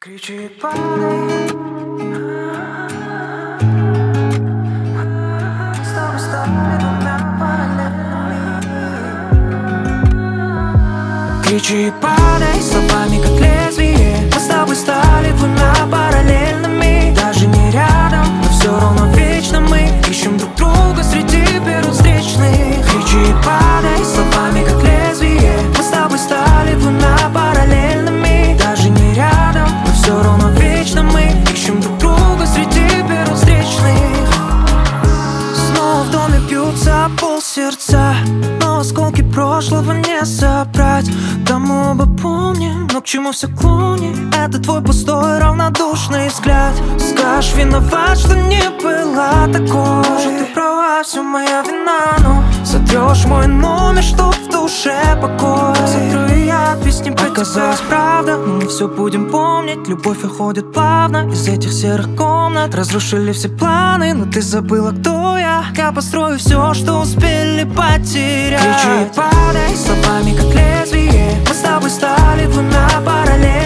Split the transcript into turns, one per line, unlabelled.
Кричи и падай. Мы с тобой стали двумя параллельными. Кричи и падай словами, как лезвие. Мы с тобой стали двумя параллельными. Даже не рядом, но все равно вечно мы ищем друг друга среди первых встречных. Кричи и падай словами, как лезвие. Мы с тобой стали двумя параллельными. Даже не рядом, но все равно вечно мы ищем друг друга среди первых встречных. Снова в доме бьются полсердца, но осколки прошлого не собрать. Да мы оба помним, но к чему все клонит? Это твой пустой равнодушный взгляд. Скажешь, виноват, что не была такой. Может, ты права, все моя вина, но сотрешь мой номер, чтоб в душе покой. Сотру и я от песни, показалась правда. Но мы все будем помнить, любовь уходит плавно из этих серых комнат. Разрушили все планы, но ты забыла, кто я. Я построю все, что успели потерять. Кричи и падай словами, как лезвие. Мы с тобой стали двумя параллельными.